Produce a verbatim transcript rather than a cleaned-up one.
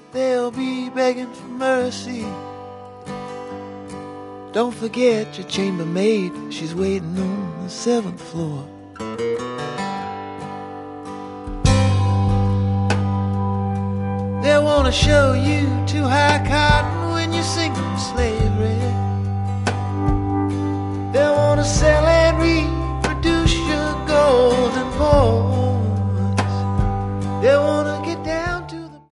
they'll be begging for mercy. Don't forget your chambermaid, she's waiting on the seventh floor. They wanna show you too high cotton when you sing from slavery. They wanna sell